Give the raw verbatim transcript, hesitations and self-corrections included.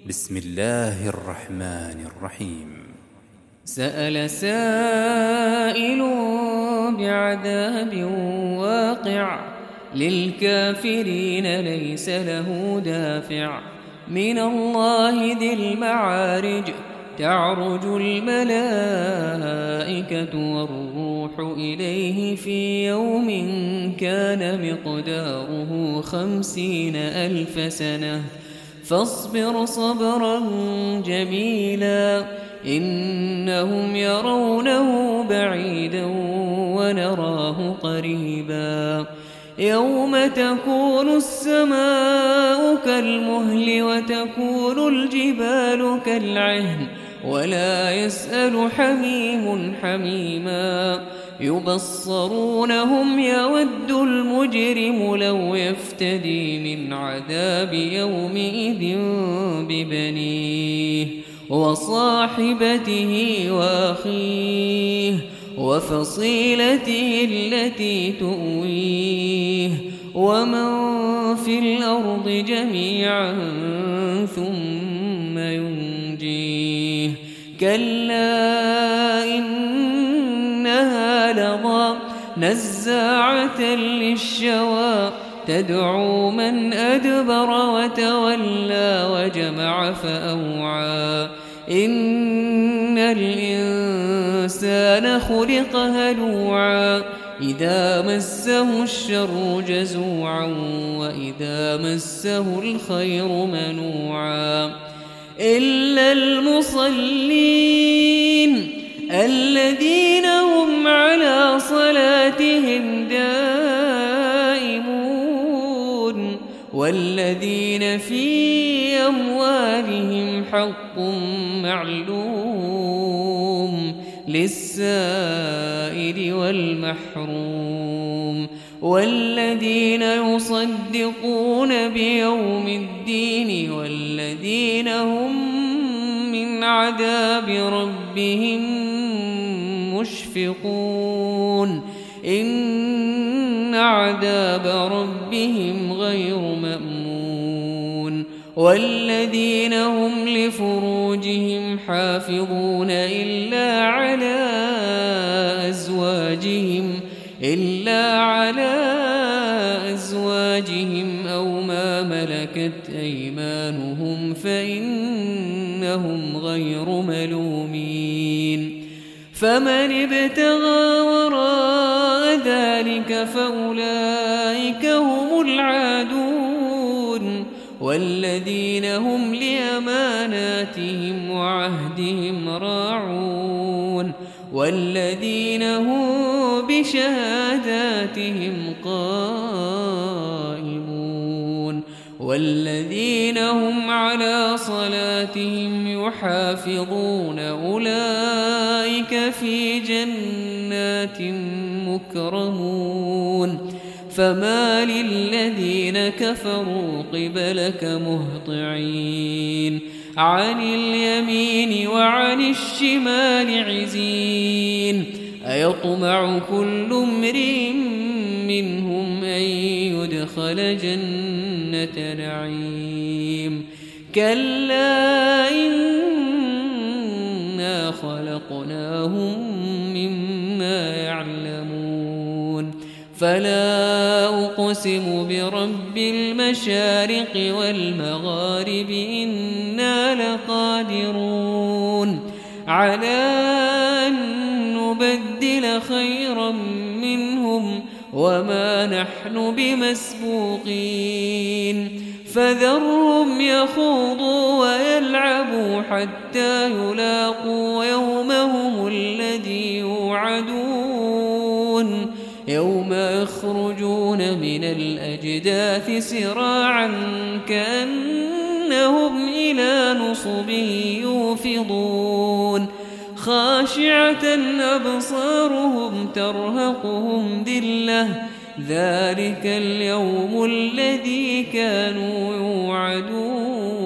بسم الله الرحمن الرحيم. سأل سائل بعذاب واقع للكافرين ليس له دافع من الله ذي المعارج تعرج الملائكة والروح إليه في يوم كان مقداره خمسين ألف سنة فاصبر صبرا جميلا إنهم يرونه بعيدا ونراه قريبا يوم تكون السماء كالمهل وتكون الجبال كالعهن ولا يسأل حميم حميما يبصرونهم يود المجرم لو يفتدي من عذاب يومئذ ببنيه وصاحبته وأخيه وفصيلته التي تؤويه ومن في الأرض جميعا ثم ينجيه كلا إنها لظى نزاعة للشوى تدعو من أدبر وتولى وجمع فأوعى إن الإنسان خلق هلوعا إذا مسه الشر جزوعا وإذا مسه الخير منوعا إلا المصلين الذين هم على صلاتهم دائمون والذين في أموالهم حق معلوم للسائل والمحروم والذين يصدقون بيوم الدين والذين هم من عذاب ربهم مشفقون إن عذاب ربهم غير مأمون والذين هم لفروجهم حافظون إلا على أزواجهم إلا على أزواجهم أو ما ملكت أيمانهم فإنهم غير ملومين فمن ابتغى وراء ذلك فأولئك هم العادون والذين هم لأماناتهم وعهدهم راعون والذين هم بشهاداتهم قائمون والذين هم على صلاتهم يحافظون أولئك في جنات مكرمون فما للذين كفروا قبلك مهطعين عن اليمين وعن الشمال عزين أيطمع كل امرئ منهم أن يدخل جنة نعيم كلا إنا خلقناهم مما يعلمون فلا أقسم برب المشارق والمغارب إنا لقادرون على أن نبدل خيرا منهم وما نحن بمسبوقين فذرهم يخوضوا ويلعبوا حتى يلاقوا يومهم الذي يوعدون يوم يخرجون من الأجداث سراعا كأنهم إلى نصب يوفضون خاشعة أبصارهم ترهقهم ذلة ذلك اليوم الذي كانوا يوعدون